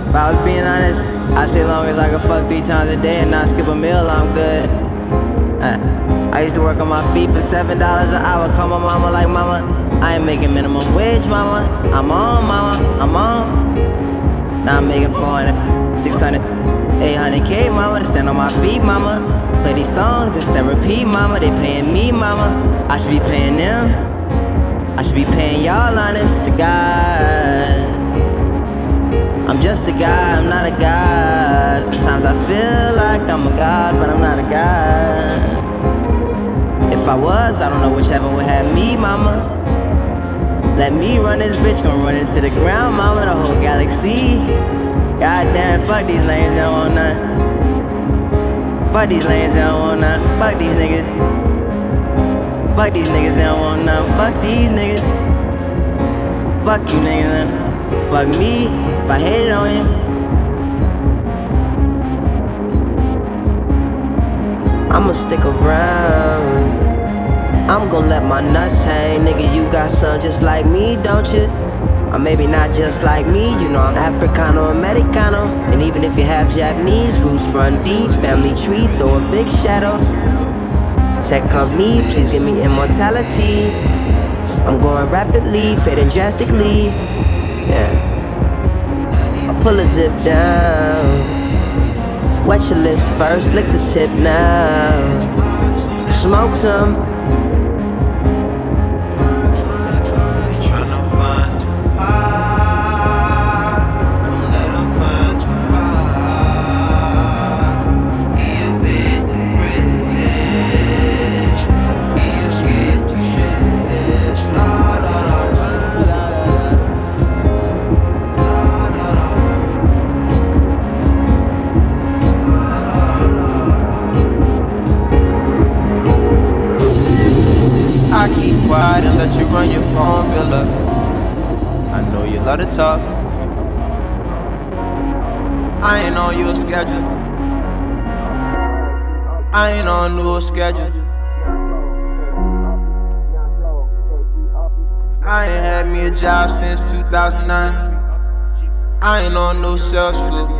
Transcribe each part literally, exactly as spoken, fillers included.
If I was being honest, I say long as I can fuck three times a day and not skip a meal, I'm good. Uh, I used to work on my feet for seven dollars an hour. Call my mama like, mama, I ain't making minimum wage, mama. I'm on, mama, I'm on. Now I'm making four hundred, six hundred, eight hundred K, mama, to stand on my feet, mama. Play these songs, it's therapy, mama. They paying me, mama. I should be paying them. I should be paying y'all, honest to God. I'm just a guy, I'm not a god. Sometimes I feel like I'm a god, but I'm not a god. If I was, I don't know which heaven would have me, mama. Let me run this bitch, don't run into the ground, mama. The whole galaxy. Goddamn, fuck these lanes, they don't want none. Fuck these lanes, they don't want none. Fuck these niggas. Fuck these niggas, they don't want none. Fuck these niggas. Fuck you niggas. Fuck me, if I hated on you. I'ma stick around. I'm gon' let my nuts hang. Nigga, you got some just like me, don't you? Or maybe not just like me, you know I'm Africano, Americano. And even if you have Japanese roots, run deep, family tree, throw a big shadow. Tech company, please give me immortality. I'm going rapidly, fading drastically. Yeah. I pull a zip down. Wet your lips first, lick the tip now. Smoke some. I keep quiet and let you run your phone bill up. I know you love to talk. I ain't on your schedule. I ain't on no schedule. I ain't had me a job since two thousand nine. I ain't on no sales floor.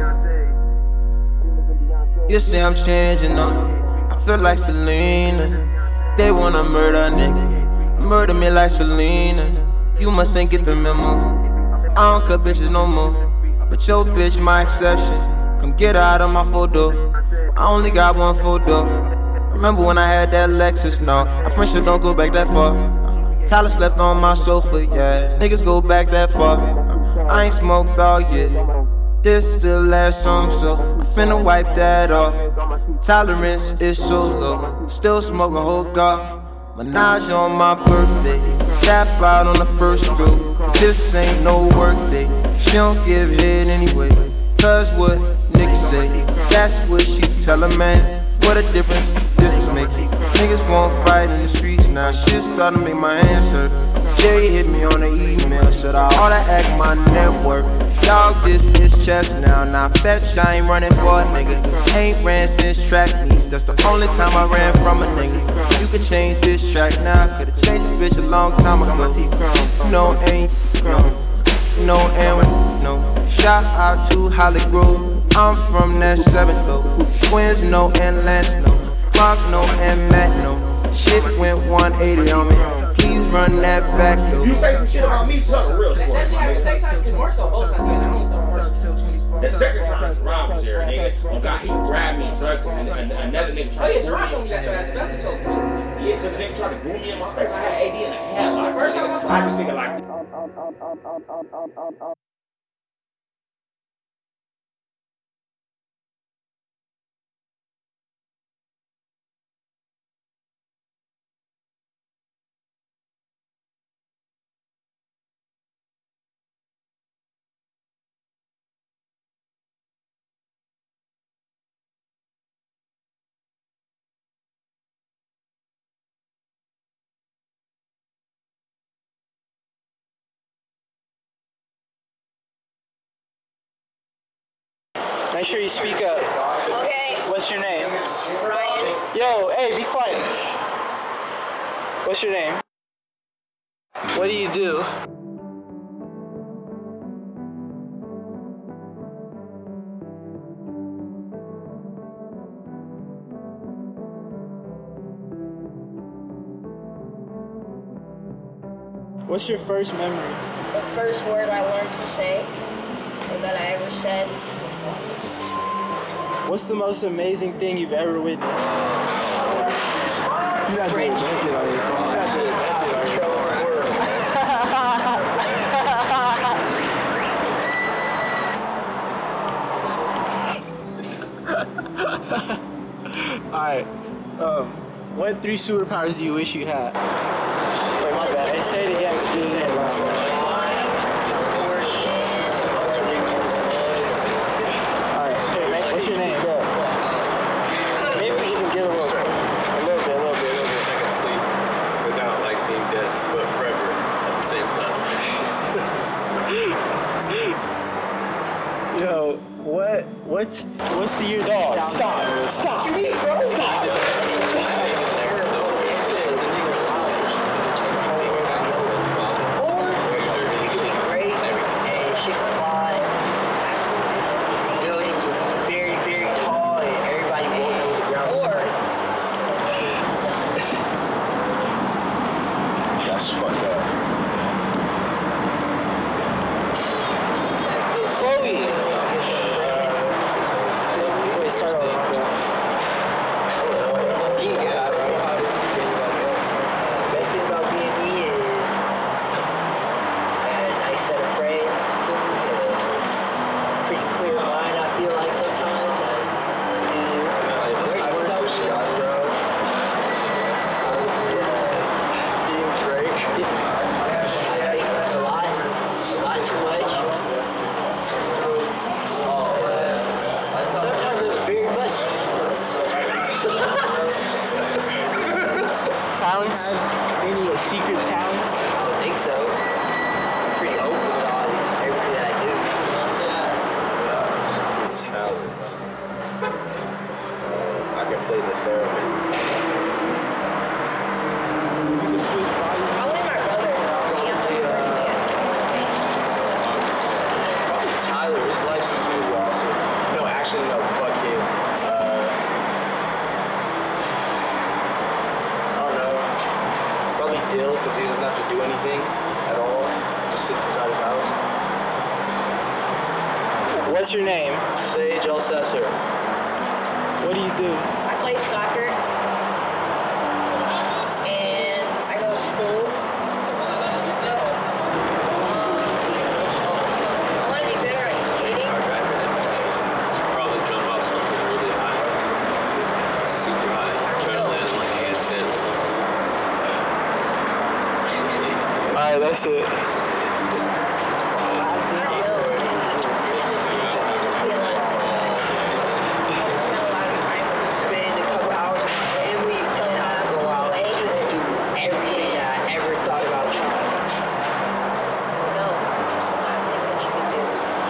You say I'm changing up. I feel like Selena. They wanna murder a nigga. Murder me like Selena. You must ain't get the memo. I don't cut bitches no more. But your bitch my exception. Come get her out of my photo. I only got one photo. Remember when I had that Lexus? No, our friendship don't go back that far. Tyler slept on my sofa, yeah. Niggas go back that far. I ain't smoked all year. This still last song, so I'm finna wipe that off. Tolerance is so low. Still smoke a whole dog. Menage on my birthday. Tap out on the first stroke. Cause this ain't no work day. She don't give head anyway. Cause what niggas say, that's what she tell a man. What a difference this is making. Niggas won't fight in the streets now. Shit starting to make my hands hurt. Jay hit me on the email. Should I all that act my network? Dog, this is chess now. Now fetch, I ain't running for a nigga. Ain't ran since track meets. That's the only time I ran from a nigga. You could change this track now. Could've changed this bitch a long time ago. No, ain't no. No, and no. Shout out to Holly Grove. I'm from that seventh though. Twins, no, and Lance, no. Mark, no, and Matt, no. Shit went one eighty on me. Please run that back though. You say some shit about me, Tucker, real sport. That shit happened the same time. It works on both sides. I don't so The second time Jerron was there, nigga. Oh God, he grabbed me, truck, and, and another nigga Oh tried yeah, to Jerron told me that your ass best told me. Yeah, cause the nigga tried to boom me in my face. I had A D in a headlock. First time I saw I just thinking like. Make sure you speak up. Okay. What's your name? Ryan. Yo, hey, be quiet. What's your name? What do you do? What's your first memory? The first word I learned to say, or that I ever said. What's the most amazing thing you've ever witnessed? You're not doing naked on this one. You're not doing naked on this one. Alright. Um, what three superpowers do you wish you had? Wait, my bad. Hey, say it again. Just say it loud. Alright, what's your name? Maybe we can get a little, a little bit, a little bit, a little bit. I can sleep without like being dead, but forever at the same time. Yo, what, what's, what's the year dog? Stop, stop, stop. Any secret talents? I don't think so. I'm pretty open about everything that I do. Talents. I can play the theremin. Probably my brother. Probably, uh, probably Tyler. His life seems really awesome. No, actually, no. Fuck him. Uh, I don't know. Probably Dill, because he doesn't have to do anything at all. Just sits inside his house. What's your name? Sage Alcessor. What do you do? I play soccer. And I go to school. I want to be better at skating. Probably jump off something really high. Super high. Try to land in like a handstand or something. Alright, that's it. Spend a couple hours with my family and I'll go out and just do everything that I ever thought about trying. No, just not think that you can do.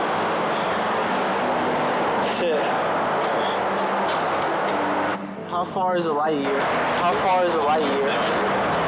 That's it. How far is a light year? How far is a light year?